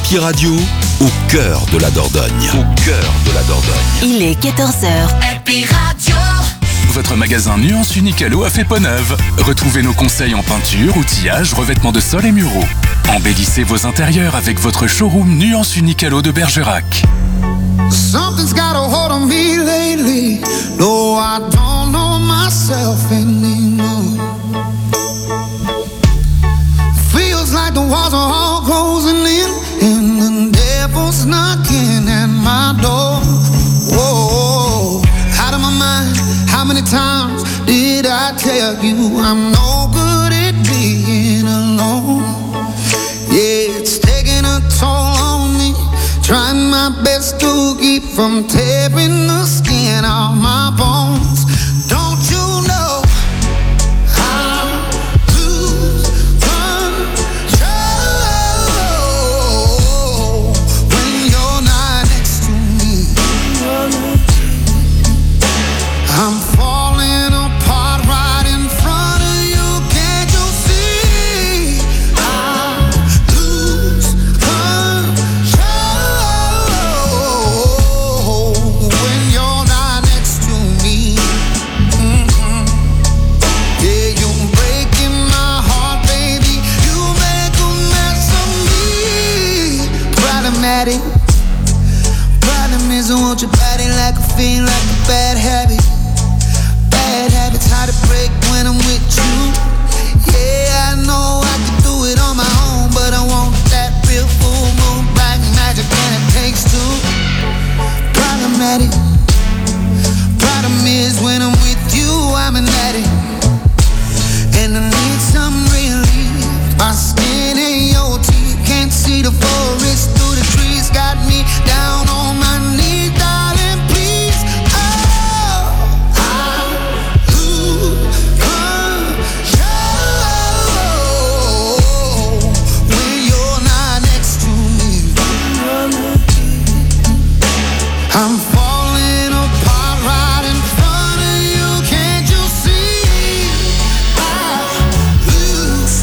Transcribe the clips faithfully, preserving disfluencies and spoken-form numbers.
Happy Radio, au cœur de la Dordogne. Au cœur de la Dordogne. Il est quatorze heures. Happy Radio. Votre magasin Nuance Unicalo a fait peau neuve. Retrouvez nos conseils en peinture, outillage, revêtement de sol et muraux. Embellissez vos intérieurs avec votre showroom Nuance Unicalo de Bergerac. Something's got a hold on me lately. No, I don't know myself anymore. Feels like the walls are all closing in, and the devil's knocking at my door. Whoa, out of my mind. How many times did I tell you I'm no good at being alone? Yeah, it's taking a toll on me. Trying my best to keep from tearing the skin off my bones. Don't you know I lose control when you're not next to me? I'm falling apart right in front of you. Can't you see? I lose control when you're not next to me. Mm-hmm. Yeah, you're breaking my heart, baby. You make a mess of me. Problematic. Problem is I want your body like a fiend, like a bad habit. Bad habits hard to break when I'm with you. Yeah, I know I can do it on my own, but I want that real full moon black magic, and it takes two. Problematic. Problem is when I'm with you, I'm an addict, and I need some relief. My skin and your teeth can't see the forest through the trees. Got me down on my knees, darling, please. Oh, I lose control when you're not next to me. I'm falling apart right in front of you. Can't you see? I lose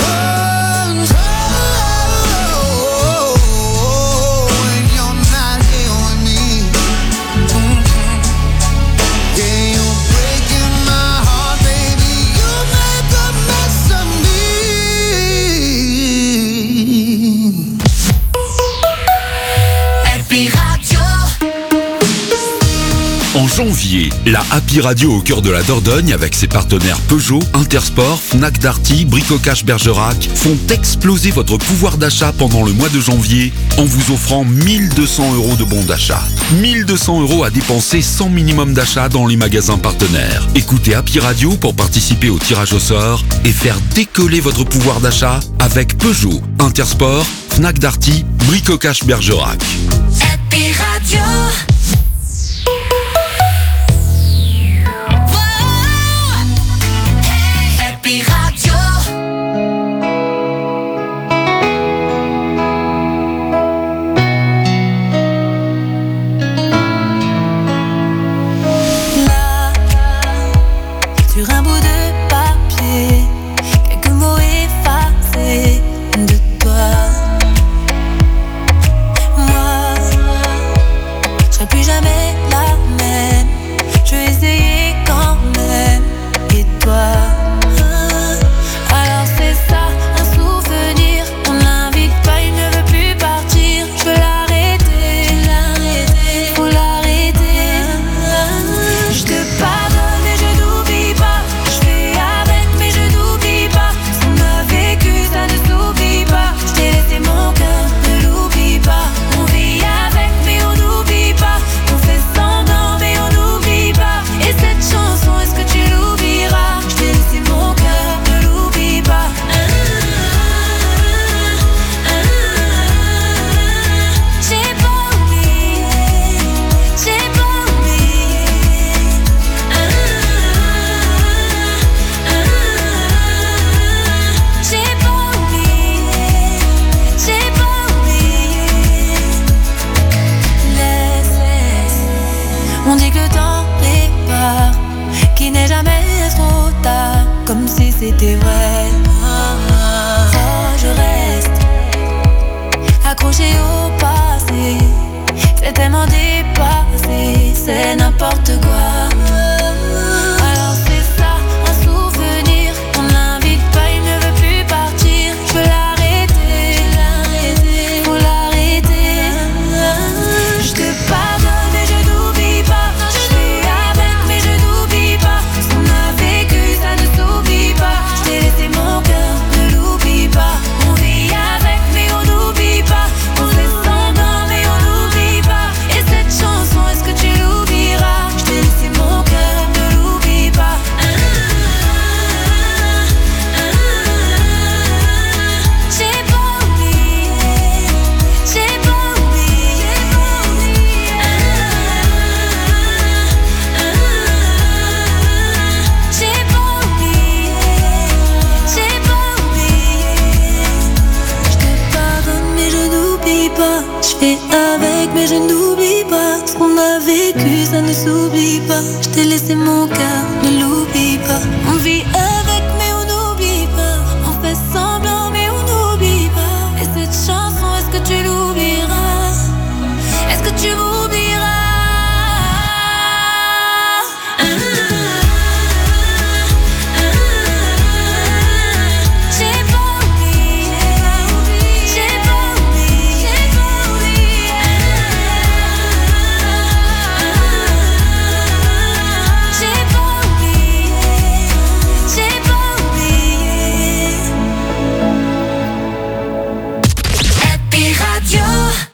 control when you're not here with me. Mm-hmm. Yeah, you're breaking my heart, baby. You make a mess of me. Happy Radio. En janvier, la Happy Radio au cœur de la Dordogne avec ses partenaires Peugeot, Intersport, Fnac Darty, Bricocash Bergerac font exploser votre pouvoir d'achat pendant le mois de janvier en vous offrant mille deux cents euros de bons d'achat. mille deux cents euros à dépenser sans minimum d'achat dans les magasins partenaires. Écoutez Happy Radio pour participer au tirage au sort et faire décoller votre pouvoir d'achat avec Peugeot, Intersport, Fnac Darty, Bricocash Bergerac. Happy Radio. Happy Radio. Là, sur un bout de papier, quelques mots effacés de toi. Moi, je serais j'ai au passé. C'est tellement dépassé, c'est n'importe quoi. Alors c'est ça, un souvenir. On l'invite pas, il ne veut plus partir. Je peux l'arrêter, l'arrêter, faut l'arrêter. Je te pardonne mais je n'oublie pas. Je suis avec mais je n'oublie pas. Ce qu'on a vécu ça ne s'oublie pas. Je t'ai laissé mon cœur, ne l'oublie pas. On vit avec mais on n'oublie pas. On fait semblant mais on n'oublie pas. Et cette chanson, est-ce que tu l'oublieras? Je t'ai laissé mon cœur, ne l'oublie pas. Ah, ah, ah, j'ai pas oublié, j'ai pas oublié. Ah, ah, j'ai pas oublié, j'ai pas oublié. Je te pardonne mais je n'oublie pas. Je fais avec mais je n'oublie pas. Ce qu'on a vécu ça ne s'oublie pas. Je t'ai laissé mon cœur, ne l'oublie pas. On vit avec mais on n'oublie pas. On fait semblant mais on n'oublie pas. Et cette chanson, est-ce que tu l'oublieras? Est-ce que tu m'oublieras? Ah, ah, ah, j'ai pas oublié, j'ai pas oublié, j'ai pas oublié. J'ai pas oublié, j'ai pas oublié. Happy Radio.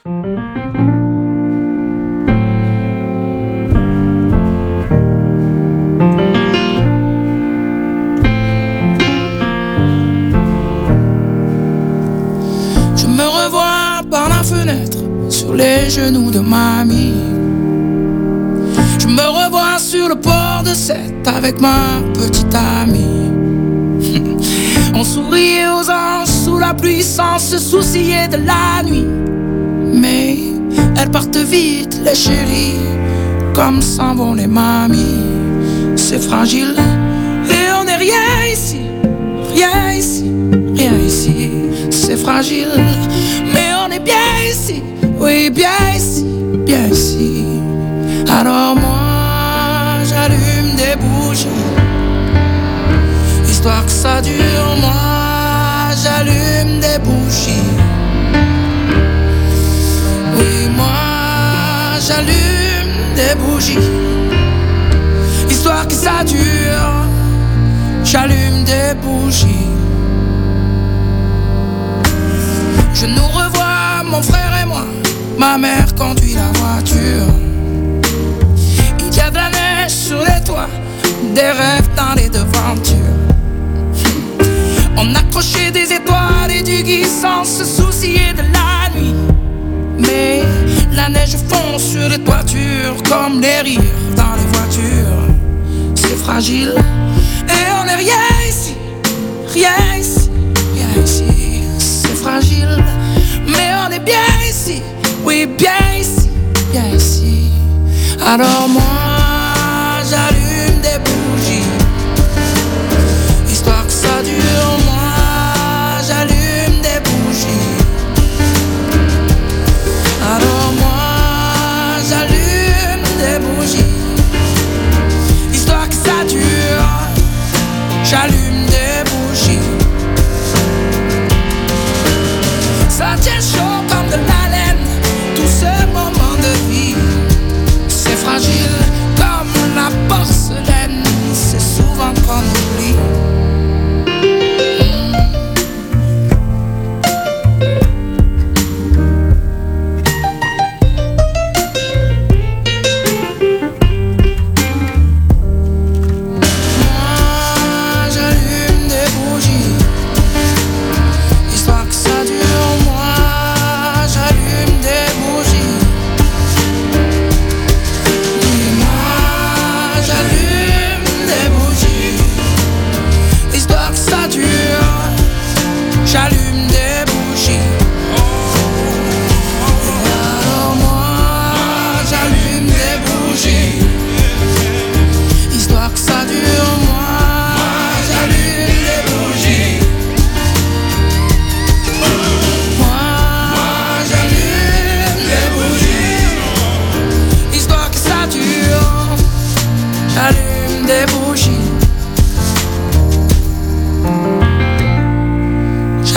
Je me revois par la fenêtre sur les genoux de mamie. Je me revois sur le port de Sète avec ma petite amie. On souriait aux anges sous la pluie sans se soucier de la nuit. Mais elles partent vite les chéris, comme s'en vont les mamies. C'est fragile et on n'est rien ici, rien ici, rien ici. C'est fragile, mais on est bien ici, oui bien ici, bien ici. Alors moi j'allume des bougies, histoire que ça dure. Moi j'allume des bougies, oui moi j'allume des bougies, histoire que ça dure. J'allume des bougies. Je nous revois, mon frère et moi. Ma mère conduit la voiture. Il y a de la neige sur les toits, des rêves dans les devantures. On accrochait des étoiles et du gui sans se soucier de la nuit. Mais la neige fond sur les toitures comme les rires dans les voitures. C'est fragile et on n'est rien ici, rien ici, rien ici. C'est fragile, mais on est bien ici, oui bien ici, bien ici. Alors moi j'allume des bougies, histoire que ça dure. Moi j'allume des bougies. Alors moi j'allume des bougies, histoire que ça dure. J'allume des bougies. Ça tient chaud comme de la laine, tout ce moment de vie. C'est fragile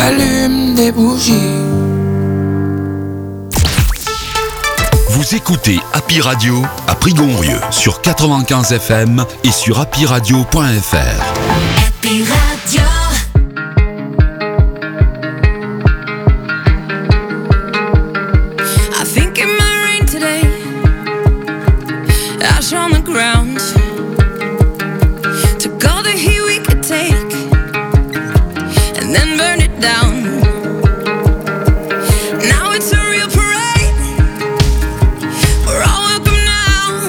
j'allume des bougies. Vous écoutez Happy Radio à Prigonrieux sur quatre-vingt-quinze F M et sur happy radio point f r. Happy Radio. I think it might rain today. Ash on the ground. Took all the heat we could take and then burn it down. Now it's a real parade. We're all welcome now.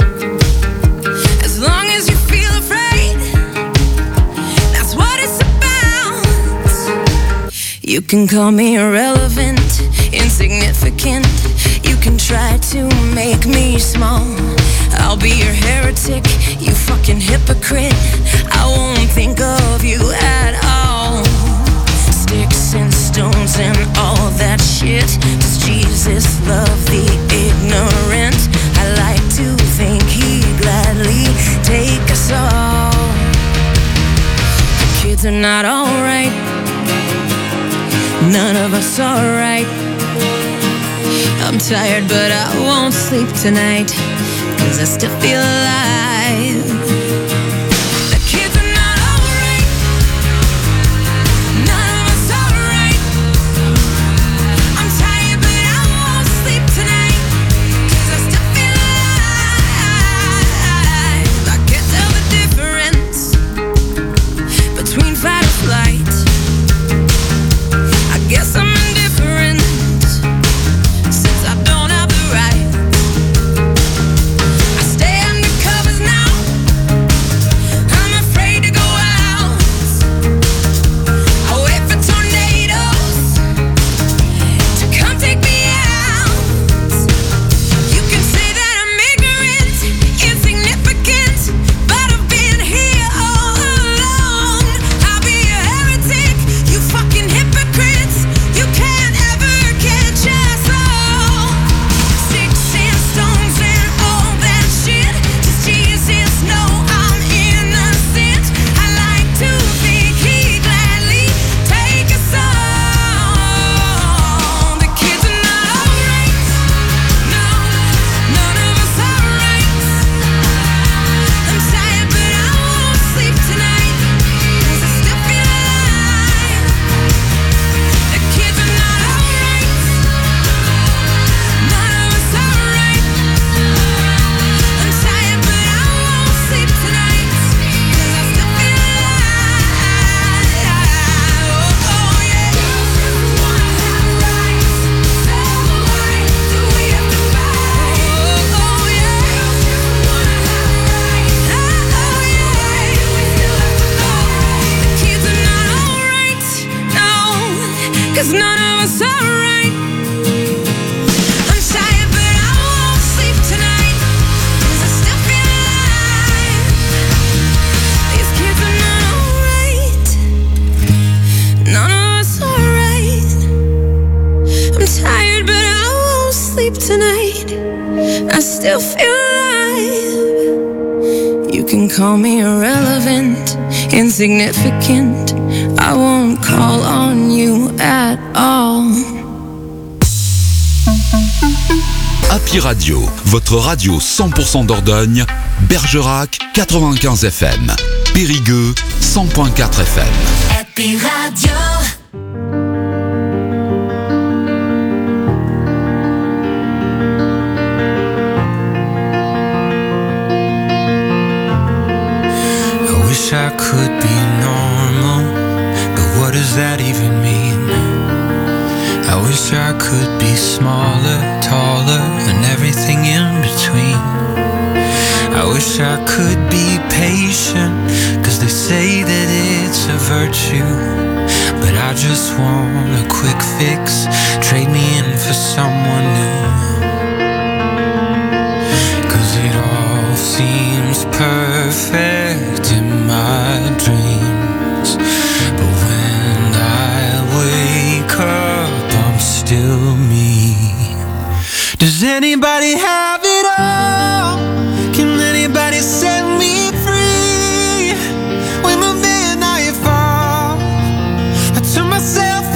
As long as you feel afraid, that's what it's about. You can call me irrelevant, insignificant. You can try to make me small. I'll be your heretic, you fucking hypocrite. I won't think of you at all. Sticks and stones and all that shit. Does Jesus love the ignorant? I like to think he'd gladly take us all. The kids are not alright. None of us are right. I'm tired but I won't sleep tonight, 'cause I still feel alive. The kids are not alright. None of us are right. I'm tired but I won't sleep tonight, 'cause I still feel alive. I can't tell the difference between fight or flight. I guess I'm indifferent since I don't have the right. I stay under covers now. I'm afraid to go out. I wait for tornadoes to come take me out. You can say that I'm ignorant, insignificant, but I've been here all along. I'll be a heretic, you fucking hypocrites. You can't ever catch us all. Sticks and stones and all that shit. Does Jesus know I'm innocent? I like to think he'd gladly take us all. The kids are not alright. No, none of us are right. I'm tired but I won't sleep tonight, 'cause I still feel alive. The kids are not alright. None of us are right. I'm tired but I won't sleep tonight, 'cause I still feel alive. Oh, oh yeah. Wanna have rights. So why do we have to fight? Oh, oh yeah. Wanna have rights. Oh, oh yeah. We still have to fight. The kids are not alright. No, 'cause none of us are right. I'm tired but I won't sleep tonight, 'cause I still feel alive. These kids are not alright. None of us are right. I'm tired but I won't sleep tonight. I still feel alive. You can call me irrelevant, insignificant. I won't call on you at all. Happy Radio, votre radio cent pour cent Dordogne, Bergerac quatre-vingt-quinze F M, Périgueux cent point quatre F M. Happy Radio. I wish I could be normal, but what does that even mean? I wish I could be smaller, taller, and everything in between. I wish I could be patient, 'cause they say that it's a virtue. But I just want a quick fix, trade me in for someone new. 'Cause it all seems perfect in my dreams, but when I wake up I'm still me. Does anybody have it all? Can anybody set me free? When the midnight falls, I turn myself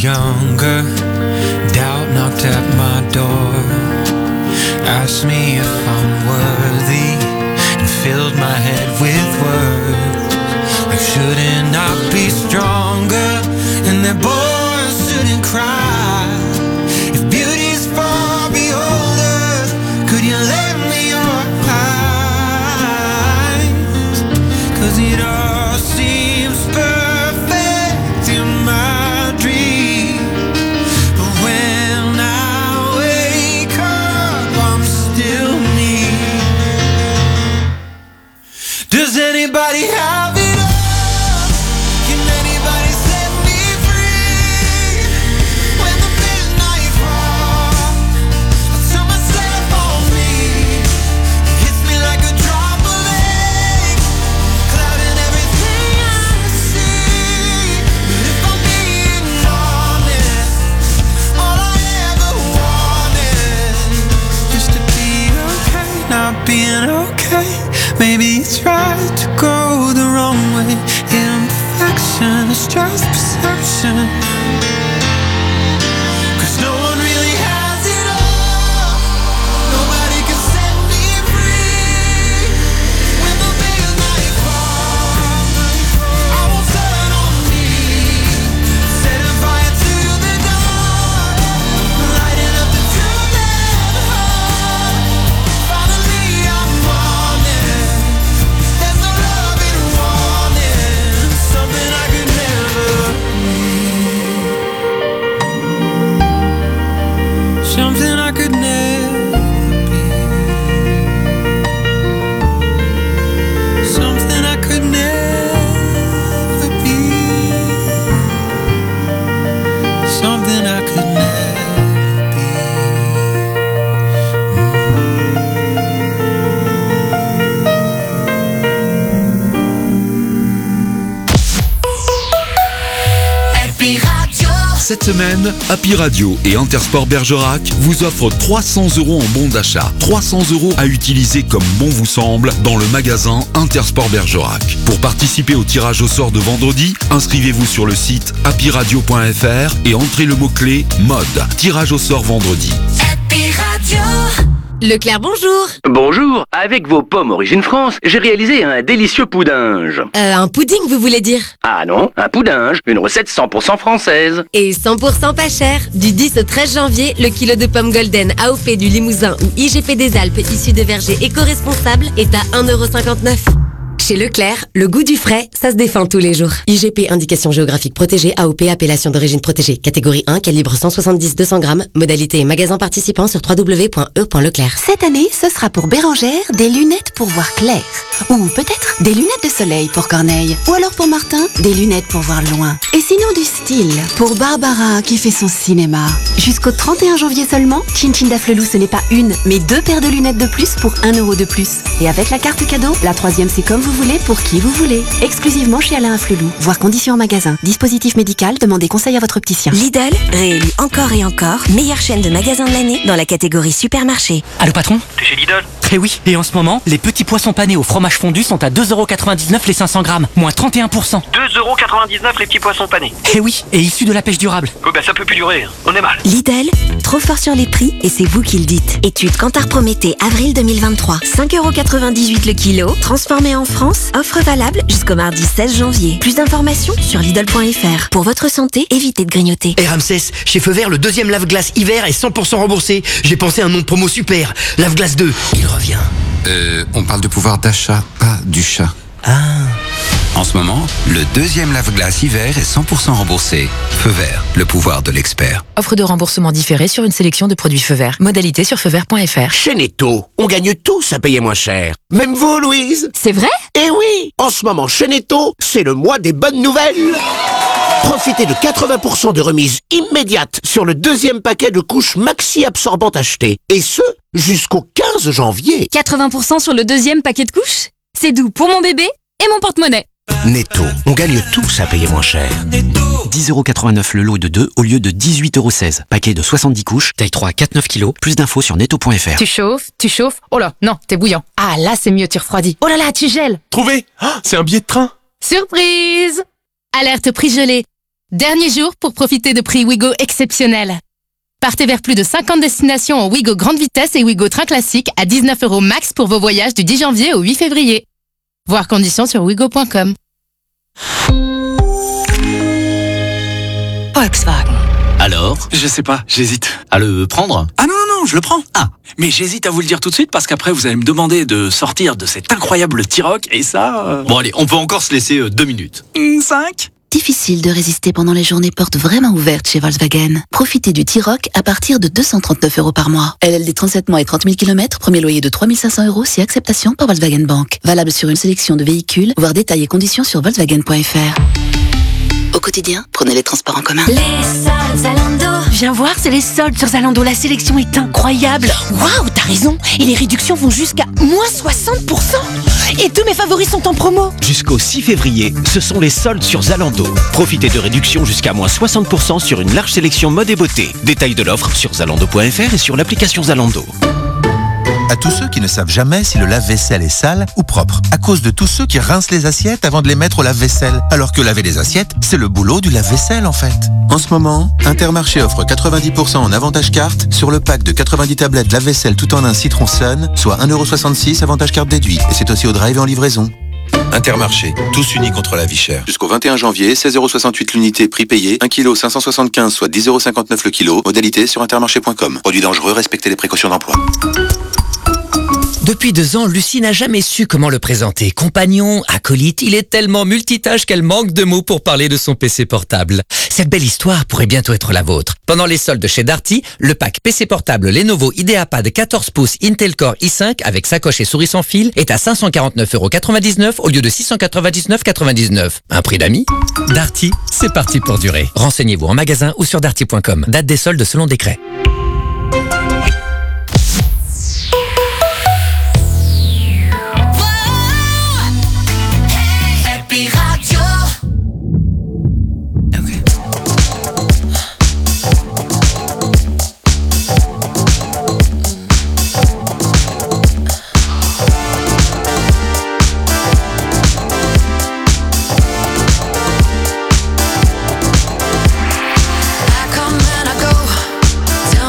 younger, doubt knocked at my door, asked me if I'm worthy, and filled my head with words like shouldn't I be stronger, and that boys shouldn't cry. If beauty's for beholders, could you lend me your eyes? 'Cause it all seems perfect in my dream, but when I wake up, I'm still me. Does anybody have it all? Can anybody set me free? When the midnight falls, I turn myself on me. It hits me like a drop of rain, clouding everything I see. But if I'm being honest, all I ever wanted is to be okay, not being okay. Maybe it's right to go the wrong way. Imperfection is just perception. 'Cause no one really has it all. Nobody can set me free. When the midnight falls, I won't turn on me. Setting fire to the dark, lighting up the truth and heart. Finally I'm honest. There's no love in wanting something I could never be. Something I could never be. Something I could never be. Something I could never be. Happy Radio. Cette semaine, Happy Radio et Intersport Bergerac vous offrent trois cents euros en bon d'achat. trois cents euros à utiliser comme bon vous semble dans le magasin Intersport Bergerac. Pour participer au tirage au sort de vendredi, inscrivez-vous sur le site happy radio point f r et entrez le mot-clé mode. Tirage au sort vendredi. Happy Radio. Leclerc, bonjour. Bonjour, avec vos pommes Origine France, j'ai réalisé un délicieux poudinge. Euh, un pudding, vous voulez dire? Ah non, un poudinge, une recette cent pour cent française. Et cent pour cent pas cher. Du dix au treize janvier, le kilo de pommes golden A O P du Limousin ou I G P des Alpes issu de vergers éco-responsables est à un euro cinquante-neuf. Chez Leclerc, le goût du frais, ça se défend tous les jours. I G P, indication géographique protégée, A O P, appellation d'origine protégée. Catégorie un, calibre cent soixante-dix à deux cents grammes. Modalité et magasin participant sur w w w point e point leclerc. Cette année, ce sera pour Bérangère des lunettes pour voir clair. Ou peut-être des lunettes de soleil pour Corneille. Ou alors pour Martin, des lunettes pour voir loin. Et sinon du style pour Barbara qui fait son cinéma. Jusqu'au trente et un janvier seulement, Chin Chin Daflelou, ce n'est pas une, mais deux paires de lunettes de plus pour un euro de plus. Et avec la carte cadeau, la troisième c'est comme vous voulez pour qui vous voulez. Exclusivement chez Alain Flelou. Voir conditions en magasin. Dispositif médical, demandez conseil à votre opticien. Lidl, réélu encore et encore, meilleure chaîne de magasins de l'année dans la catégorie supermarché. Allô patron? T'es chez Lidl? Eh oui, et en ce moment, les petits poissons panés au fromage fondu sont à deux euros quatre-vingt-dix-neuf les cinq cents grammes, moins trente et un pour cent. deux euros quatre-vingt-dix-neuf les petits poissons panés. Eh oui, et issus de la pêche durable. Oh bah ça peut plus durer, on est mal. Lidl, trop fort sur les prix et c'est vous qui le dites. Étude Kantar Prométhée, avril deux mille vingt-trois. cinq euros quatre-vingt-dix-huit le kilo, transformé en France, offre valable jusqu'au mardi seize janvier. Plus d'informations sur Lidl point f r. Pour votre santé, évitez de grignoter. Et Ramsès, chez Feu Vert, le deuxième lave-glace hiver est cent pour cent remboursé. J'ai pensé à un nom de promo super. Lave-glace deux, il revient. Euh, on parle de pouvoir d'achat, pas du chat. Ah. En ce moment, le deuxième lave-glace hiver est cent pour cent remboursé. Feu Vert, le pouvoir de l'expert. Offre de remboursement différé sur une sélection de produits Feu Vert. Modalité sur feu vert point f r. Chez Netto, on gagne tous à payer moins cher. Même vous, Louise. C'est vrai? Eh oui, en ce moment, chez Netto, c'est le mois des bonnes nouvelles. Profitez de quatre-vingts pour cent de remise immédiate sur le deuxième paquet de couches maxi absorbantes acheté. Et ce, jusqu'au quinze janvier. quatre-vingts pour cent sur le deuxième paquet de couches? C'est doux pour mon bébé et mon porte-monnaie. Netto, on gagne tous à payer moins cher. dix euros quatre-vingt-neuf le lot de deux au lieu de dix-huit euros seize. Paquet de soixante-dix couches, taille trois à quatre neuf kilos. Plus d'infos sur netto point f r. Tu chauffes, tu chauffes. Oh là, non, t'es bouillant. Ah là, c'est mieux, tu refroidis. Oh là là, tu gèles. Trouvé! Oh, c'est un billet de train. Surprise! Alerte prix gelé. Dernier jour pour profiter de prix Ouigo exceptionnels. Partez vers plus de cinquante destinations en Ouigo grande vitesse et Ouigo train classique à dix-neuf euros max pour vos voyages du dix janvier au huit février. Voir conditions sur ouigo point com. Volkswagen. Alors? Je sais pas, j'hésite. À le prendre? Ah non, non, non, je le prends. Ah, mais j'hésite à vous le dire tout de suite parce qu'après vous allez me demander de sortir de cet incroyable T-Roc et ça... Euh... Bon allez, on peut encore se laisser euh, deux minutes. Mmh, cinq. Difficile de résister pendant les journées portes vraiment ouvertes chez Volkswagen. Profitez du T-Roc à partir de deux cent trente-neuf euros par mois. L L D trente-sept mois et trente mille kilomètres, premier loyer de trois mille cinq cents euros si acceptation par Volkswagen Bank. Valable sur une sélection de véhicules, voir détails et conditions sur volkswagen point f r. Au quotidien, prenez les transports en commun. Les soldes Zalando. Viens voir, c'est les soldes sur Zalando. La sélection est incroyable. Waouh, t'as raison. Et les réductions vont jusqu'à moins soixante pour cent. Et tous mes favoris sont en promo. Jusqu'au six février, ce sont les soldes sur Zalando. Profitez de réductions jusqu'à moins soixante pour cent sur une large sélection mode et beauté. Détails de l'offre sur zalando point f r et sur l'application Zalando. À tous ceux qui ne savent jamais si le lave-vaisselle est sale ou propre, à cause de tous ceux qui rincent les assiettes avant de les mettre au lave-vaisselle, alors que laver les assiettes, c'est le boulot du lave-vaisselle en fait. En ce moment, Intermarché offre quatre-vingt-dix pour cent en avantage carte sur le pack de quatre-vingt-dix tablettes lave-vaisselle tout en un Citron Sun, soit un euro soixante-six avantage carte déduit. Et c'est aussi au drive et en livraison. Intermarché, tous unis contre la vie chère. Jusqu'au vingt et un janvier, seize euros soixante-huit l'unité, prix payé, un kilo cinq cent soixante-quinze, soit dix euros cinquante-neuf le kilo. Modalité sur intermarché point com. Produit dangereux, respectez les précautions d'emploi. Depuis deux ans, Lucie n'a jamais su comment le présenter. Compagnon, acolyte, il est tellement multitâche qu'elle manque de mots pour parler de son P C portable. Cette belle histoire pourrait bientôt être la vôtre. Pendant les soldes chez Darty, le pack P C portable Lenovo IdeaPad quatorze pouces Intel Core i cinq avec sacoche et souris sans fil est à cinq cent quarante-neuf euros quatre-vingt-dix-neuf au lieu de six cent quatre-vingt-dix-neuf euros quatre-vingt-dix-neuf. Un prix d'amis? Darty, c'est parti pour durer. Renseignez-vous en magasin ou sur darty point com. Date des soldes selon décret. Tell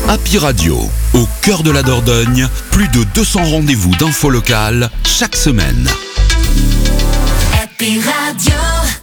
Happy Radio, au cœur de la Dordogne, plus de deux cents rendez-vous d'infos locales chaque semaine. Happy Radio.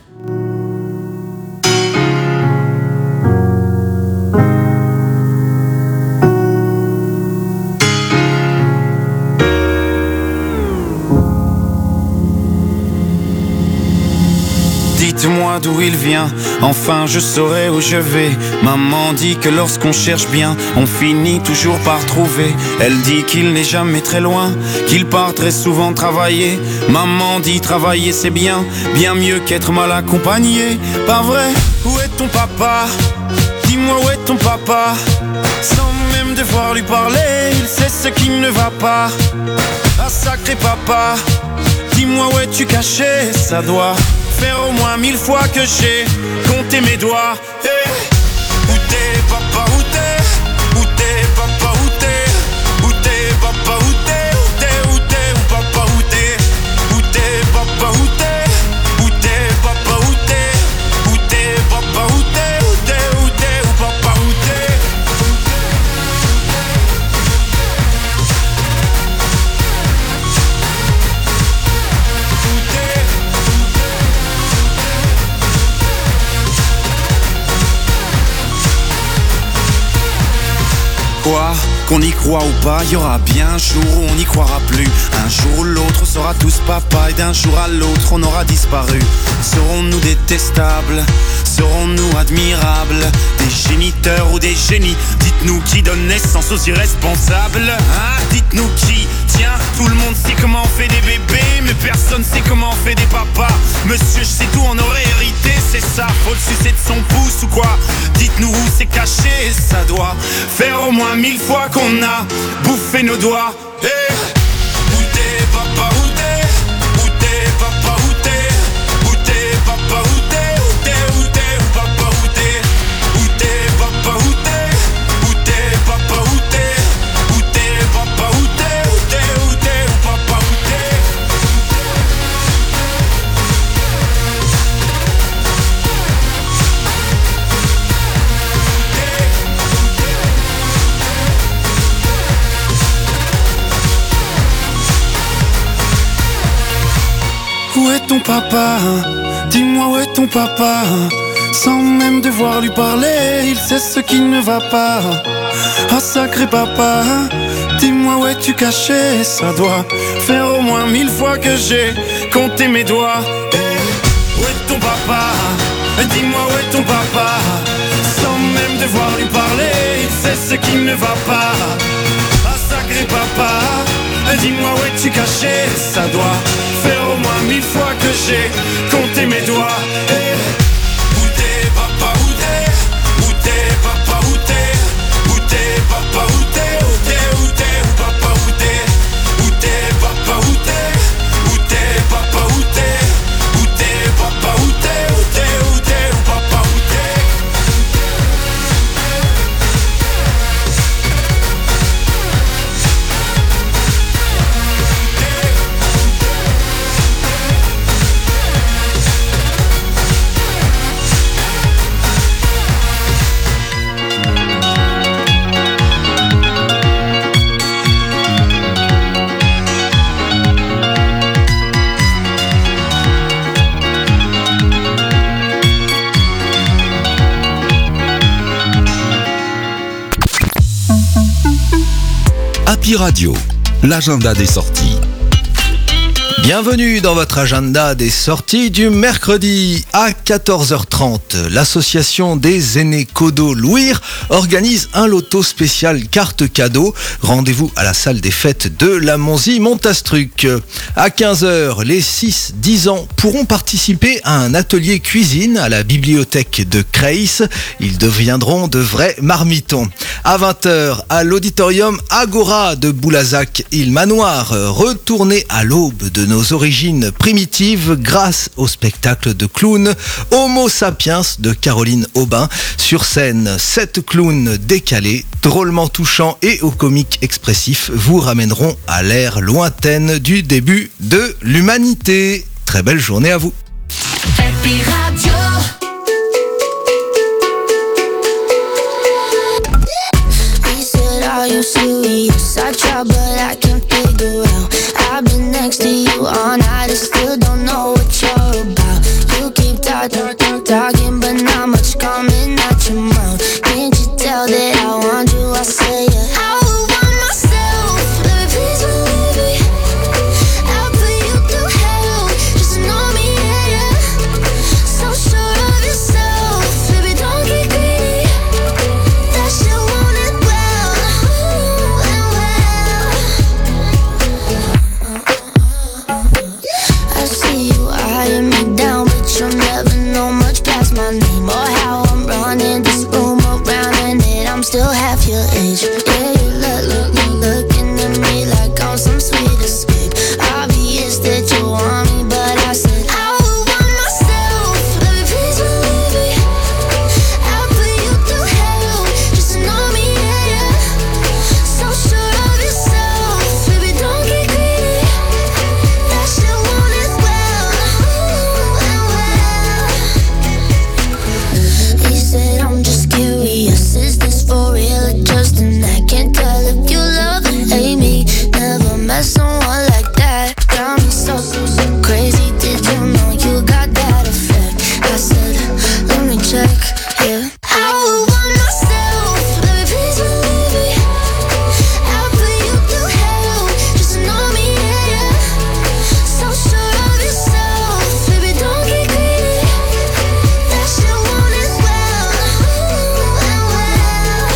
Dites-moi d'où il vient, enfin je saurai où je vais. Maman dit que lorsqu'on cherche bien, on finit toujours par trouver. Elle dit qu'il n'est jamais très loin, qu'il part très souvent travailler. Maman dit travailler c'est bien, bien mieux qu'être mal accompagné. Pas vrai? Où est ton papa? Dis-moi où est ton papa? Sans même devoir lui parler, il sait ce qui ne va pas. Ah sacré papa, dis-moi où es-tu caché? Ça doit faire au moins mille fois que j'ai compté mes doigts. Hey. Où t'es papa, où t'es? Où t'es papa, où t'es? Où t'es papa, où t'es? Où t'es, où t'es, où papa, où t'es? Où t'es papa, où t'es? Où t'es papa, où t'es? Où t'es papa, où t'es? Où t'es, où t'es, où papa, où t'es? Quoi? Qu'on y croit ou pas, y aura bien un jour où on n'y croira plus. Un jour ou l'autre, on sera tous papa et d'un jour à l'autre, on aura disparu. Serons-nous détestables? Serons-nous admirables? Des géniteurs ou des génies? Dites-nous qui donne naissance aux irresponsables? Hein? Dites-nous qui? Tiens, tout le monde sait comment on fait des bébés, mais personne sait comment on fait des papas. Monsieur, je sais tout, on aurait hérité, c'est ça. Faut le sucer de son pouce ou quoi? Dites-nous où c'est caché, ça doit faire au moins mille fois qu'on a bouffé nos doigts. Hey. Où t'es papa, où t'es? Où t'es papa, où t'es? Où t'es papa, où t'es? Où t'es, où t'es, où papa, où t'es? Où t'es papa, où t'es? Où t'es papa, où t'es? Où t'es papa, où t'es? Où t'es, où t'es, où papa, où t'es? Où est ton papa? Dis-moi où est ton papa? Sans même devoir lui parler, il sait ce qui ne va pas. Ah sacré papa, dis-moi où es-tu caché? Ça doit faire au moins mille fois que j'ai compté mes doigts. Hey, où est ton papa? Dis-moi où est ton papa? Sans même devoir lui parler, il sait ce qui ne va pas. Ah sacré papa, dis-moi où es-tu caché? Ça doit faire au moins mille fois que j'ai compté mes doigts. Hey. Où t'es papa, où t'es? Où t'es papa, où t'es? Où t'es papa, où t'es? Où t'es, où t'es, où papa, où t'es? Où t'es papa, où t'es? Où t'es papa, où t'es? Où t'es papa, où t'es? Où t'es, où t'es, où papa, où t'es? Happy Radio, l'agenda des sorties. Bienvenue dans votre agenda des sorties du mercredi à quatorze heures trente. L'association des aînés Codo Louir organise un loto spécial carte cadeau. Rendez-vous à la salle des fêtes de la Monzie-Montastruc. À quinze heures, les six dix ans pourront participer à un atelier cuisine à la bibliothèque de Creil. Ils deviendront de vrais marmitons. À vingt heures, à l'auditorium Agora de Boulazac-Île-Manoir, retournez à l'aube de nos origines primitives grâce au spectacle de clown Homo Sapiens de Caroline Aubin. Sur scène, sept clowns décalés, drôlement touchants et aux comiques expressifs vous ramèneront à l'ère lointaine du début de l'humanité. Très belle journée à vous. Happy Radio. We said yes I try, but I can't figure out. I've been next to you all night and still don't know what you're about. You keep talking, talking, but not much coming out your mouth. Can't you tell that I want you? I say yeah. I would want myself, baby, please believe me. I'll put you through hell, just to know me, yeah, yeah. So sure of yourself, baby, don't get greedy. That shit want it well, ooh, and well. I see you eyeing me down, but you'll never know much past my name or how I'm running this room around, and that I'm still half your age. Yeah, you look, look, look, looking at me like I'm some sweet escape. Obvious that you want me, but I said I would want myself, baby, please believe me. I'll put you through hell, just to know me, yeah, yeah. So sure of yourself, baby, don't get greedy. That shit want it well, ooh, and well. He said I'm just curious, is this for real or just an act? Can't tell if you love or hate me. Never met someone like that. Got me so, so, so crazy. Did you know you got that effect? I said, let me check, yeah. I would want myself, baby, please believe me. I'll put you through hell, just to know me, yeah, yeah. So sure of yourself, baby, don't get greedy. That shit want it well, ooh, and well.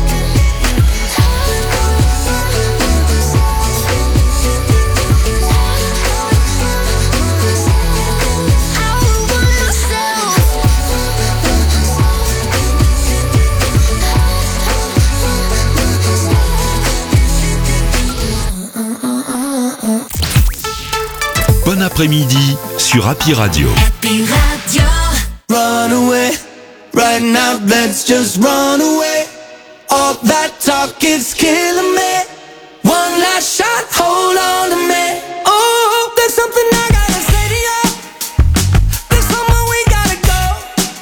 I would want myself. Bon après-midi sur Happy Radio. Happy Radio. Run away, right now let's just run away. All that talk is killing me. One last shot, hold on to me. Oh, there's something I gotta say to you. There's somewhere we gotta go.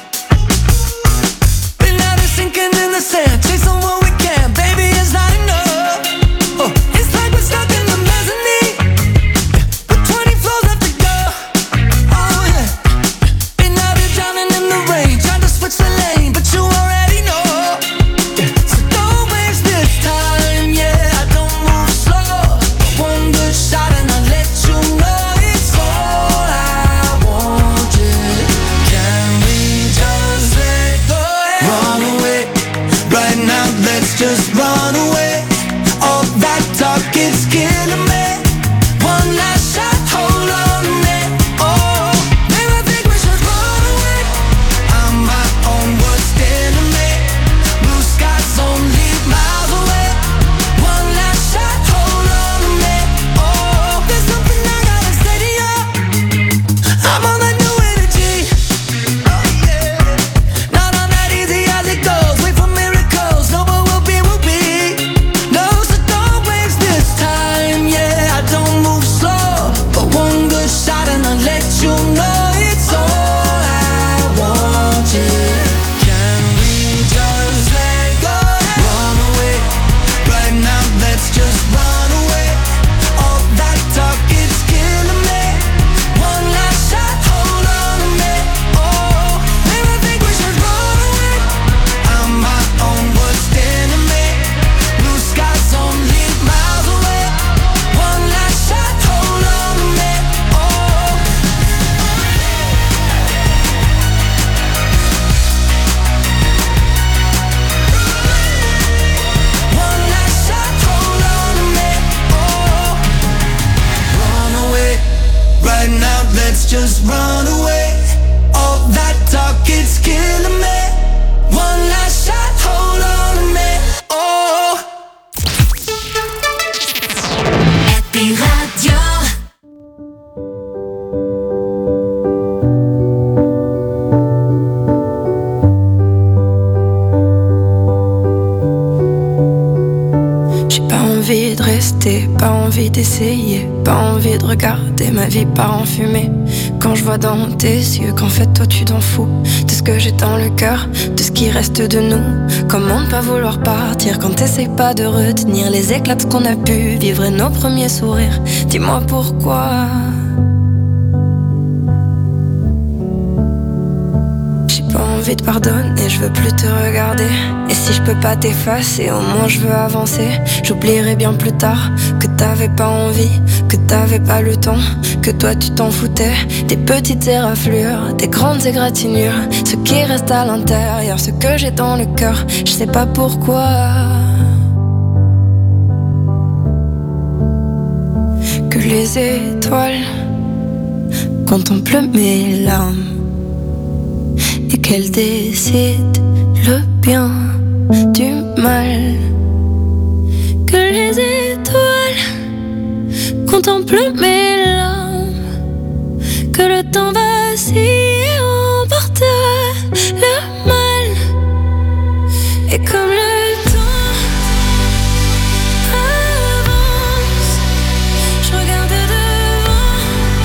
Been out and sinking in the sand, chasing what we can, baby, it's not enough. Oh, it's like we're stuck in the mezzanine, with twenty floors left to go. Oh yeah, been out here drowning in the rain, trying to switch the lane, but you already know. Yeah, so don't waste this time, yeah, I don't move slow. One good shot and I'll let you know it's all I want, yeah. Can we just let go? Run away, right now let's just run away. All that talk is killing me. One last shot, hold on to me. Oh, maybe I think we should run away. I'm my own worst enemy. Blue skies only miles away. One last shot, hold on to me. Oh, there's something I gotta say to you. I'm on that new energy. Oh yeah, not on that easy as it goes. Wait for miracles, no, but we'll be, we'll be. No, so don't waste this time, yeah, I don't move slow. But one good shot and I'll let you know it's all I want, yeah. Can we just let go? Run away, right now let's just run away. All that talk is killing me. One last shot, hold on to me. Oh, maybe I think we should run away. I'm my own worst enemy. Blue skies only miles away. One last shot, hold on to me. Oh, one last shot, hold on to me. Oh, run away, right now let's just run away. All that talk is killing me. One last shot, hold on to me. Oh. Happy Radio. J'ai pas envie de rester, pas envie d'essayer, pas envie de regarder ma vie part en fumée. quand je vois dans tes yeux qu'en fait toi tu t'en fous de ce que j'ai dans le cœur, de ce qui reste de nous. Comment ne pas vouloir partir quand t'essayes pas de retenir les éclats de ce qu'on a pu vivre et nos premiers sourires. Dis-moi pourquoi. J'ai pas envie de pardonner, je veux plus te regarder. Et si je peux pas t'effacer, au moins je veux avancer. J'oublierai bien plus tard que t'avais pas envie, que t'avais pas le temps, que toi tu t'en foutais. Des petites éraflures, des grandes égratignures, ce qui reste à l'intérieur, ce que j'ai dans le cœur, je sais pas pourquoi. Que les étoiles contemplent mes larmes et qu'elles décident le bien du mal. Que les étoiles contemplent mes larmes, que le temps vacille et emporte le mal. Et comme le temps avance, je regarde devant,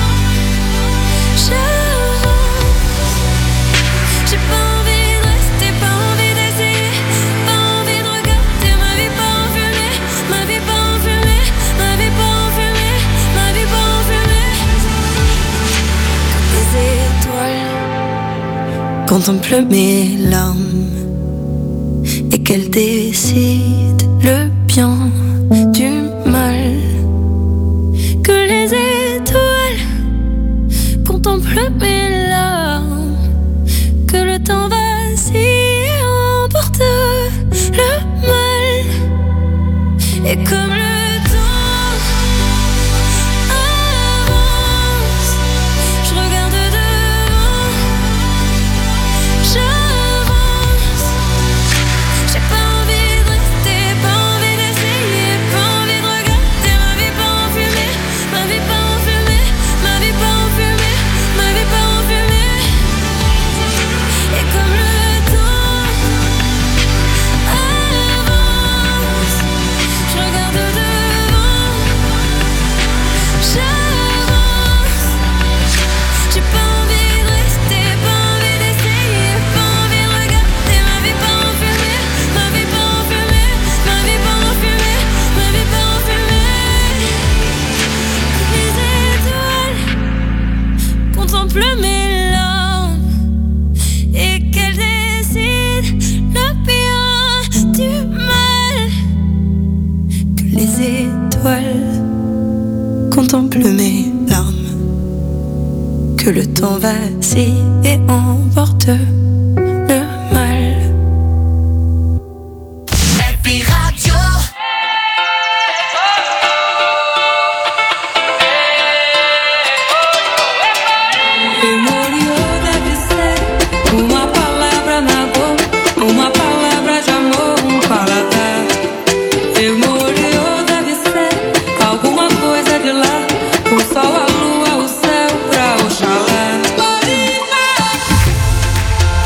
j'avance. J'ai pas envie de rester, pas envie d'essayer, pas envie de regarder ma vie pas en fumée, ma vie pas en fumée, ma vie pas en fumée, ma vie pas en fumée. Comme les étoiles contemplent mes larmes et qu'elles décident le bien du mal. Que les étoiles contemplent mes larmes, que le temps vacille et emporte le mal. Et comme le temps avance, je regarde devant, j'avance. J'ai pas envie de rester, pas envie d'essayer, pas envie de regarder ma vie pas en fumée, ma vie pas en fumée, ma vie pas en fumée, ma vie pas en fumée. Et comme le temps avance, je regarde devant, j'avance. J'ai pas envie de rester, pas envie d'essayer, pas envie de regarder ma vie pas en fumée, ma vie pas en fumée, ma vie pas en fumée, ma vie pas en fumée. Les étoiles contemplent mes larmes et qu'elles décident le bien du mal. Que les étoiles contemplent mes larmes, que le temps vacille et emporte le mal. Happy Radio. Memoriou deve ser uma palavra na boca, uma palavra de amor, um paladar. Memoriou deve ser alguma coisa de lá, o sol, a lua, o céu pra Oxalá.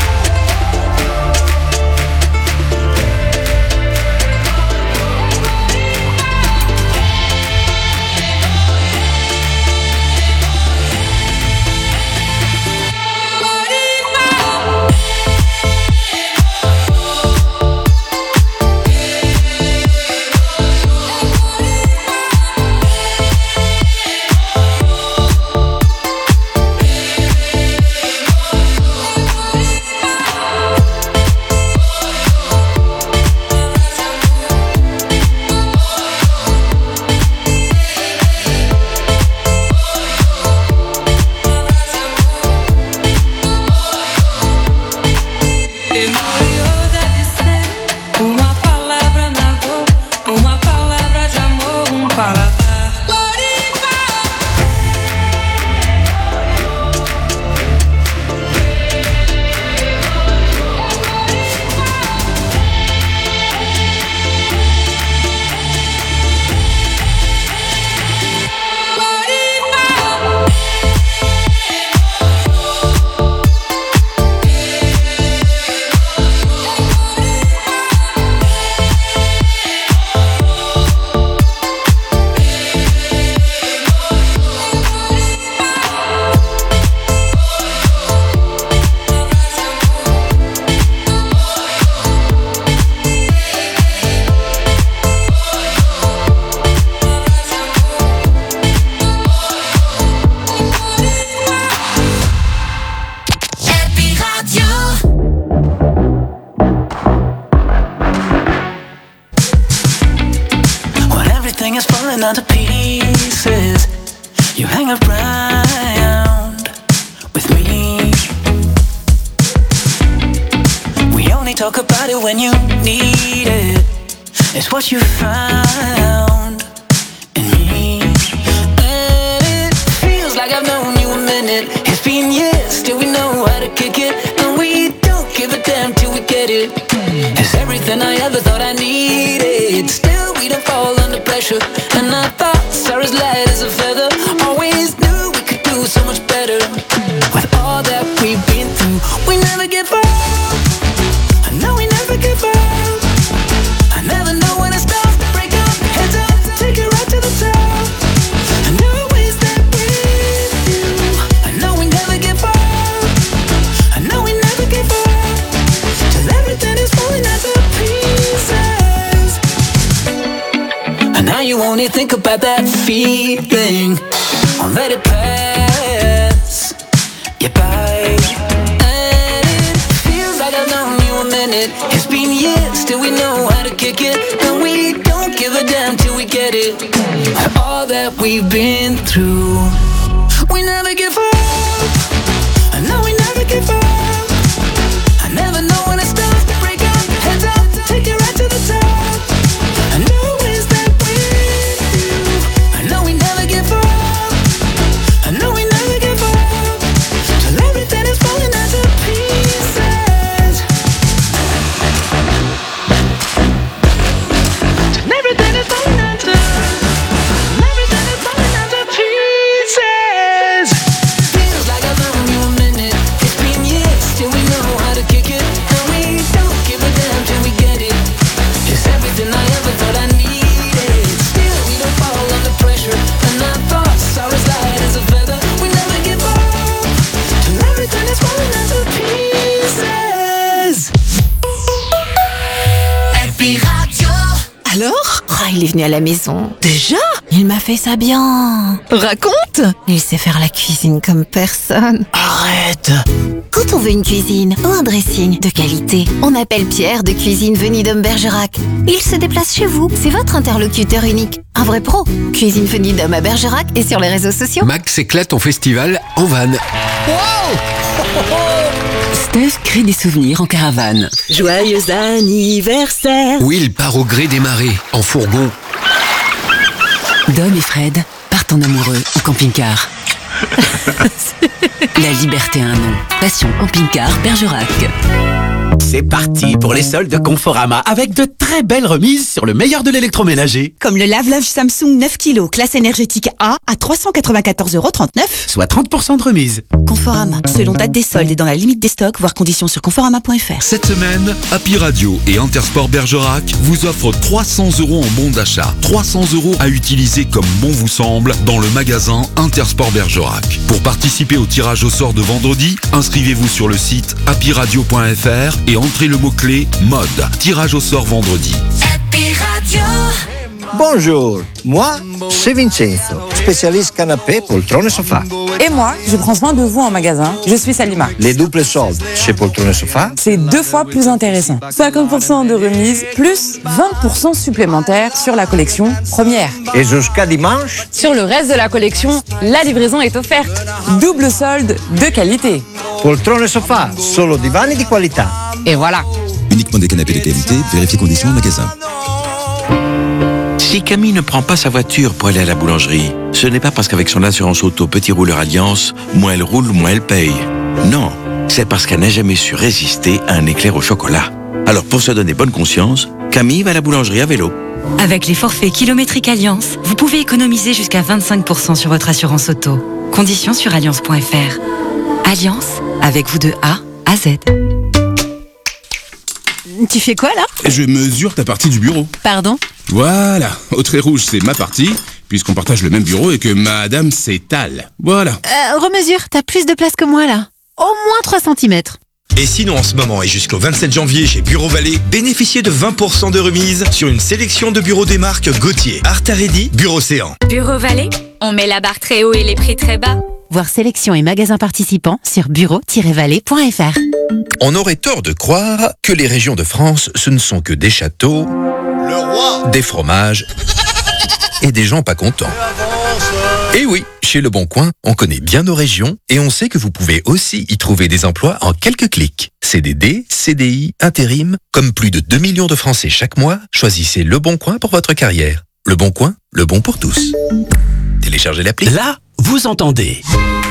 everything is falling down to pieces. You hang around with me. We only talk about it when you need it. It's what you found in me. And it feels like I've known you a minute. It's been years, still we know how to kick it. And we don't give a damn till we get it. It's everything I ever thought I needed. Still we don't fall under pressure. And I thought Sarah's light as a feather. Always knew we could do so much better. With all that we've been through, we never give up. I know we never give up. I never know when it starts to break up. Heads up, take it right to the top. And always there with you. I know we never give up. I know we never give up. Till everything is falling out to pieces. And now you only think about that feeling. Won't let it pass you by. And it feels like I've known you a minute. It's been years, still we know how to kick it. And we don't give a damn till we get it. All that we've been through, we never give up. I know we never give up. I never know when it starts to break up. Heads up, take it right to the top. I know it's that with you. I know we never give up. I know we never give up. Till everything is falling out to pieces. Till everything is falling out to. Till everything is falling out to pieces. Feels like I've known you a minute. It's been years, still we know how to kick it. And we don't give a damn till we get it. It's everything I ever thought I needed. Still we don't fall under pressure. And I thought Sarah's light as a feather. We never give up. Till everything is falling out to pieces. Happy Radio. Alors? Oh, il est venu à la maison. Déjà? Il m'a fait ça bien. Raconte! Il sait faire la cuisine comme personne. Arrête! Quand on veut une cuisine ou un dressing de qualité, on appelle Pierre de Cuisine Venidum Bergerac. Il se déplace chez vous. C'est votre interlocuteur unique. Un vrai pro. Cuisine Venidum à Bergerac et sur les réseaux sociaux. Max s'éclate en festival en van. Steph crée des souvenirs en caravane. Joyeux anniversaire. Will part au gré des marées, en fourgon. Dom et Fred partent en amoureux au camping-car. La liberté a un nom. Passion camping-car Bergerac. C'est parti pour les soldes Conforama avec de très belles remises sur le meilleur de l'électroménager. Comme le lave-linge Samsung neuf kilos, classe énergétique A à trois cent quatre-vingt-quatorze euros trente-neuf. Soit trente pour cent de remise. Conforama, selon date des soldes et dans la limite des stocks, voire conditions sur conforama point f r. Cette semaine, Happy Radio et Intersport Bergerac vous offrent trois cents euros en bon d'achat. trois cents euros à utiliser comme bon vous semble dans le magasin Intersport Bergerac. Pour participer au tirage au sort de vendredi, inscrivez-vous sur le site happy radio point f r et entrez le mot-clé mode. Tirage au sort vendredi. Happy Radio. Bonjour, moi, c'est Vincenzo, spécialiste canapé, poltrone et sofa. Et moi, je prends soin de vous en magasin. Je suis Salima. Les doubles soldes chez poltrone et sofa, c'est deux fois plus intéressant. cinquante pour cent de remise, plus vingt pour cent supplémentaires sur la collection première. et jusqu'à dimanche, Sur le reste de la collection, la livraison est offerte. Double solde de qualité. poltrone et sofa, solo divani di qualità. Et voilà. Uniquement des canapés de qualité, vérifiez conditions au magasin. Si Camille ne prend pas sa voiture pour aller à la boulangerie, ce n'est pas parce qu'avec son assurance auto Petit Rouleur Alliance, moins elle roule, moins elle paye. Non, c'est parce qu'elle n'a jamais su résister à un éclair au chocolat. Alors pour se donner bonne conscience, Camille va à la boulangerie à vélo. Avec les forfaits kilométriques Alliance, vous pouvez économiser jusqu'à vingt-cinq pour cent sur votre assurance auto. Conditions sur alliance point f r. Alliance, avec vous de A à Z. Tu fais quoi là? Je mesure ta partie du bureau. Pardon? Voilà, au trait rouge c'est ma partie, puisqu'on partage le même bureau et que madame s'étale. Voilà. Euh, remesure, t'as plus de place que moi là. Au moins trois centimètres. Et sinon en ce moment et jusqu'au vingt-sept janvier chez Bureau Vallée, bénéficiez de vingt pour cent de remise sur une sélection de bureaux des marques Gauthier, Art Ready, Bureau Océan. Bureau Vallée, on met la barre très haut et les prix très bas. Voir sélection et magasins participants sur bureau tiret vallée point f r. On aurait tort de croire que les régions de France, ce ne sont que des châteaux, le roi, des fromages et des gens pas contents. Et oui, chez Le Bon Coin, on connaît bien nos régions et on sait que vous pouvez aussi y trouver des emplois en quelques clics. C D D, C D I, intérim, comme plus de deux millions de Français chaque mois, choisissez Le Bon Coin pour votre carrière. Le Bon Coin, le bon pour tous. Téléchargez l'appli. Là, vous entendez.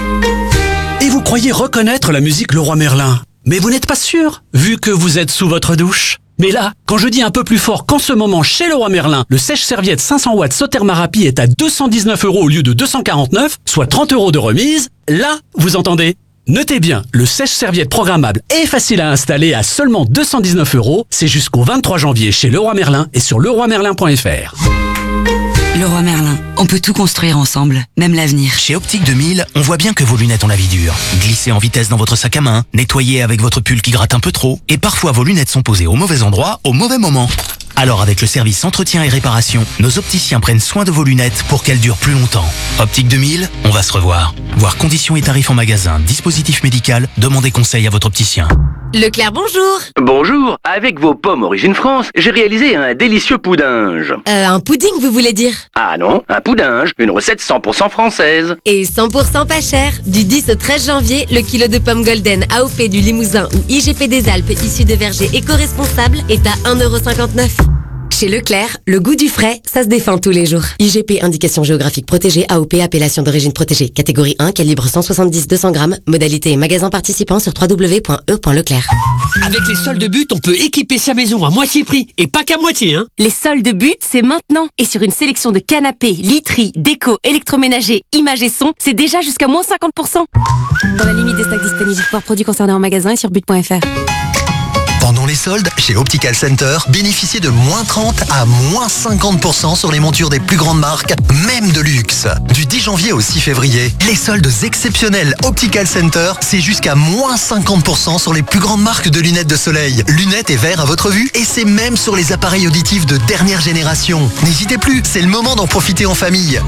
Et vous croyez reconnaître la musique Leroy Merlin. Mais vous n'êtes pas sûr, vu que vous êtes sous votre douche. Mais là, quand je dis un peu plus fort qu'en ce moment, chez Leroy Merlin, le sèche-serviette cinq cents watts Soterma Rappi est à deux cent dix-neuf euros au lieu de deux cent quarante-neuf, soit trente euros de remise, là, vous entendez. Notez bien, le sèche-serviette programmable est facile à installer à seulement deux cent dix-neuf euros. C'est jusqu'au vingt-trois janvier chez Leroy Merlin et sur leroy merlin point f r. Leroy Merlin, on peut tout construire ensemble, même l'avenir. Chez Optique deux mille, on voit bien que vos lunettes ont la vie dure. Glissez en vitesse dans votre sac à main, nettoyez avec votre pull qui gratte un peu trop, et parfois vos lunettes sont posées au mauvais endroit, au mauvais moment. Alors avec le service entretien et réparation, nos opticiens prennent soin de vos lunettes pour qu'elles durent plus longtemps. Optique deux mille, on va se revoir. Voir conditions et tarifs en magasin, dispositif médical, demandez conseil à votre opticien. Leclerc, bonjour. Bonjour, avec vos pommes Origine France, j'ai réalisé un délicieux poudinge. Euh, un pudding, vous voulez dire? Ah non, un poudinge, une recette cent pour cent française. Et cent pour cent pas cher. Du dix au treize janvier, le kilo de pommes Golden A O P du Limousin ou I G P des Alpes issu de vergers éco-responsables est à un euro cinquante-neuf. Chez Leclerc, le goût du frais, ça se défend tous les jours. I G P, indication géographique protégée, A O P, appellation d'origine protégée. Catégorie un, calibre cent soixante-dix à deux cents grammes. Modalité et magasin participant sur w w w point e point leclerc. Avec les soldes but, on peut équiper sa maison à moitié prix. Et pas qu'à moitié, hein. Les soldes but, c'est maintenant. Et sur une sélection de canapés, literie, déco, électroménager, images et son, c'est déjà jusqu'à moins cinquante pour cent. Dans la limite des stocks disponibles, pour produits concernés en magasin et sur but point f r. Pendant les soldes, chez Optical Center, bénéficiez de moins trente à moins cinquante pour cent sur les montures des plus grandes marques, même de luxe. Du dix janvier au six février, les soldes exceptionnels Optical Center, c'est jusqu'à moins cinquante pour cent sur les plus grandes marques de lunettes de soleil. Lunettes et verres à votre vue, et c'est même sur les appareils auditifs de dernière génération. N'hésitez plus, c'est le moment d'en profiter en famille.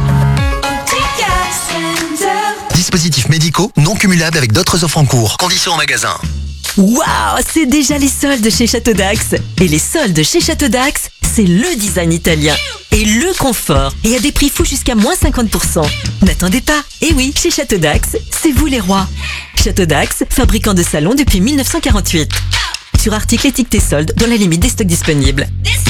Dispositifs médicaux non cumulables avec d'autres offres en cours. Conditions en magasin. Waouh, c'est déjà les soldes chez Château d'Axe. Et les soldes chez Château d'Axe, c'est le design italien et le confort. Et à des prix fous jusqu'à moins cinquante pour cent. N'attendez pas. Et oui, chez Château d'Axe, c'est vous les rois. Château d'Axe, fabricant de salons depuis mille neuf cent quarante-huit. Sur articles étiquetés soldes, dans la limite des stocks disponibles.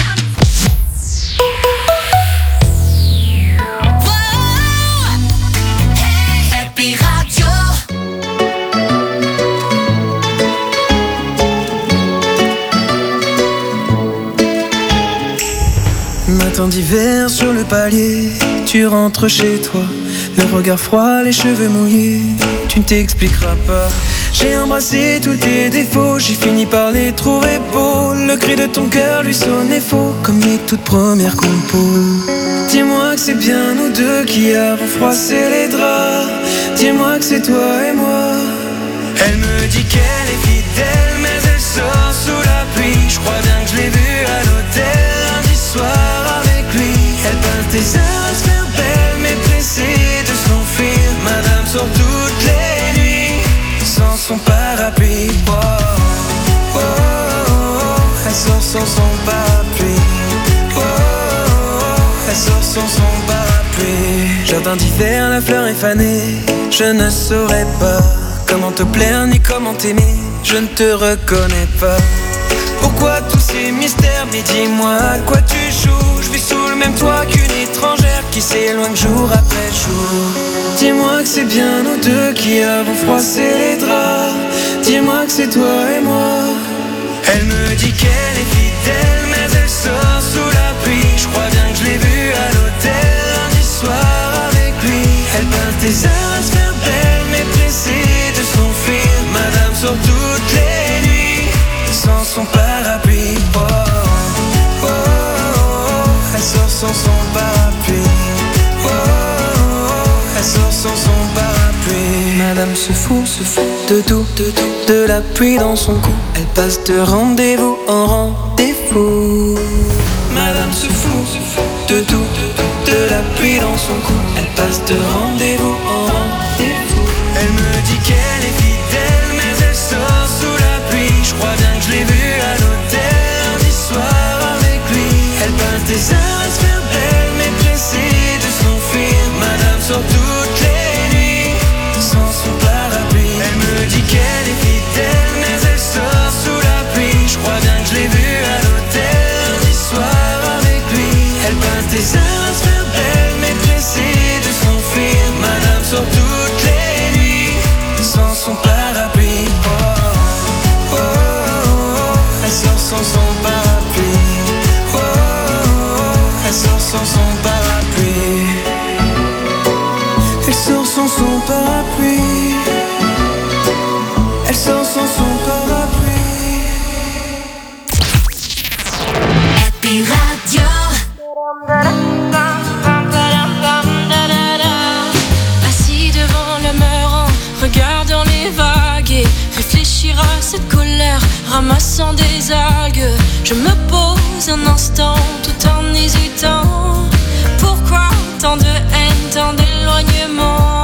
Matin d'hiver sur le palier, tu rentres chez toi, le regard froid, les cheveux mouillés, tu ne t'expliqueras pas. J'ai embrassé tous tes défauts, j'ai fini par les trouver beaux. Le cri de ton cœur lui sonnait faux, comme les toutes premières compos. Dis-moi que c'est bien nous deux qui avons froissé les draps. Dis-moi que c'est toi et moi. Elle me dit qu'elle est fidèle, mais elle sort sous la pluie. Je crois bien que je l'ai vue à l'hôtel lundi soir avec lui. Elle passe des heures à se faire belle, mais pressée de s'enfuir. Madame sort toutes les nuits sans son parapluie. Oh, oh, oh, oh, elle sort sans son parapluie. Oh, oh, oh, elle sort sans son parapluie. Jardin d'hiver, la fleur est fanée. Je ne saurais pas comment te plaire ni comment t'aimer. Je ne te reconnais pas. Pourquoi tous ces mystères? Mais dis-moi à quoi tu joues. Je vis sous le même toit qu'une étrangère qui s'éloigne jour après jour. Dis-moi que c'est bien nous deux qui avons froissé les draps. Dis-moi que c'est toi et moi. Elle me dit qu'elle est fidèle, mais elle sort sous la pluie. Je crois bien que je l'ai vue à l'hôtel lundi soir avec lui. Elle passe des heures à se faire belle, mais pressée de s'enfuir. Madame sort toutes les nuits sans son parapluie. Oh, oh, oh, oh, elle sort sans son parapluie. Oh, oh, oh, elle sort sans son parapluie. Madame se fout, se fout de tout, de tout, de la pluie dans son cou. Elle passe de rendez-vous en rendez-vous. Madame se fout, se fout de tout, de tout, de la pluie dans son cou. Elle passe de rendez-vous en rendez-vous. Elle me dit qu'elle est fidèle, mais elle sort sous la pluie. Je crois bien que je l'ai vue à l'hôtel lundi soir avec lui. Elle passe des heures à se faire belle, mais pressée ira cette colère ramassant des algues? Je me pose un instant tout en hésitant. Pourquoi tant de haine, tant d'éloignement?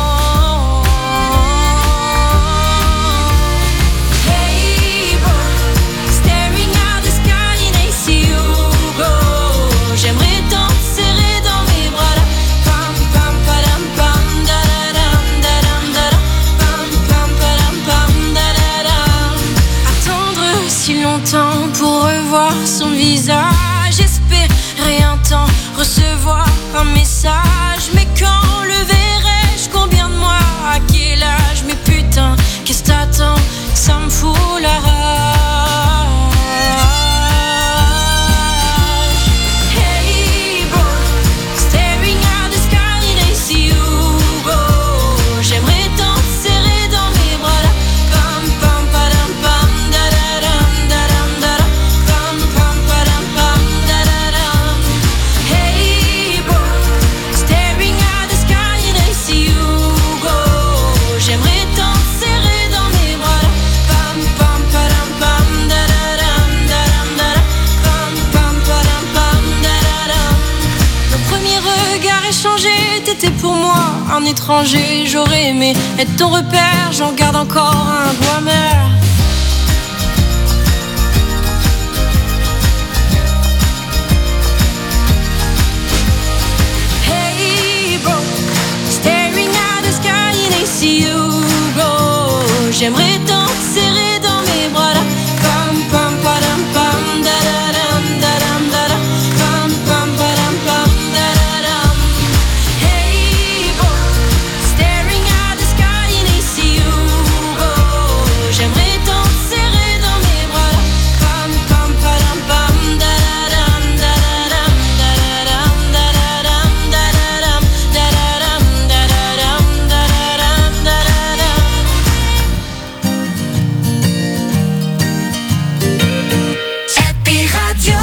Hey boy, staring at the sky and I see you go. J'aimerais tant te serrer dans mes bras là. Pam pam padam pam da da dam da dam da dam. Pam pam padam pam da da dam. Attendre si longtemps pour revoir son visage, espérer un temps, recevoir un message. Mais quand le verrai-je? Combien de mois? À quel âge? Mais putain, qu'est-ce t'attends? Ça me fout la rage. Hey boy, staring at the sky and I see you go. J'aimerais tant te serrer dans mes bras là. Pam pam padam pam da da dam da dam da dam. Pam pam padam pam da da dam. Hey boy, staring at the sky and I see you go. J'aimerais tant te serrer dans mes bras là. Pam pam padam pam da da dam da dam da dam. Pam pam padam pam da da dam. Le premier regard échangé, t'étais pour moi un étranger. J'aurais aimé être ton repère, j'en garde encore un goût amer. Hey bro, staring at the sky and I see you go. J'aimerais tant te serrer dans mes bras là. Pam pam padam pam da da dam da dam da dam. Pam pam padam pam da da dam. Hey bro, staring at the sky and I see you go. J'aimerais tant te serrer dans mes bras là. Pam pam padam pam da da dam da da dam da da dam da da dam da da dam da da dam da da dam da da dam da da dam. Happy Radio.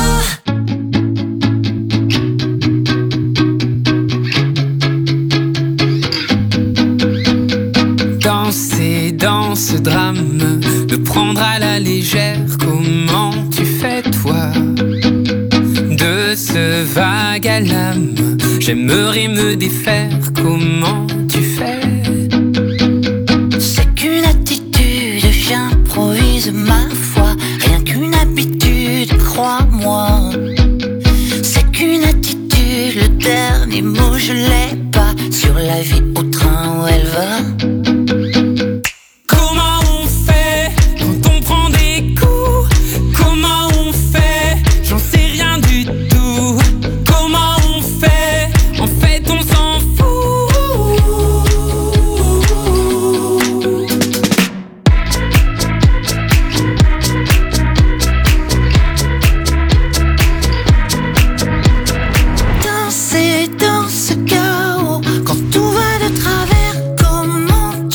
Danser dans ce drame, le prendre à la légère, comment tu fais toi? De ce vague à l'âme, j'aimerais me défaire, comment tu fais? C'est qu'une attitude, j'improvise ma foi. Rien qu'une habitude, crois-moi. C'est qu'une attitude, le dernier mot je l'ai pas. Sur la vie au train où elle va. Comment on fait quand on prend des coups? Comment on fait? J'en sais rien du tout. Comment on fait? En fait on s'en fout. Danser dans ce chaos, quand tout va de travers, comment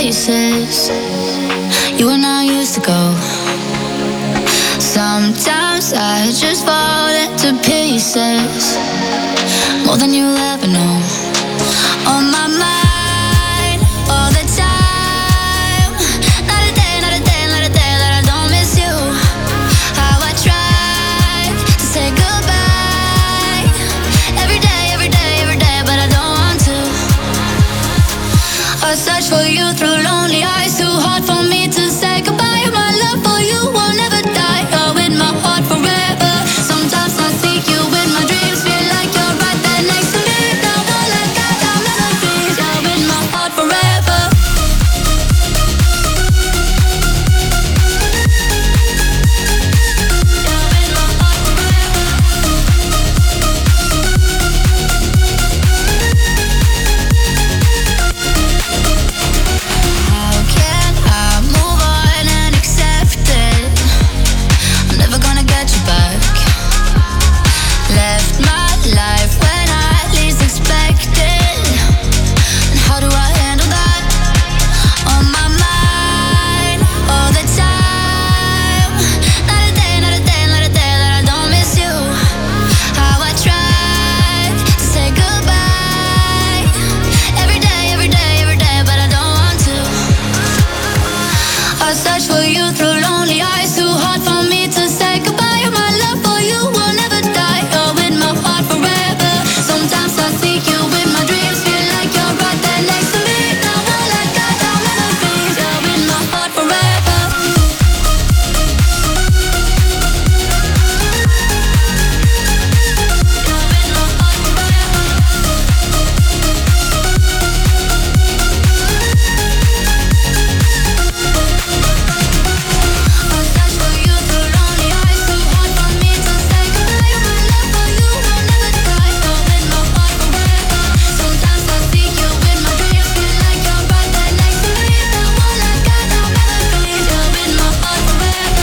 places you and I used to go. Sometimes I just fall into pieces, more than you'll ever know.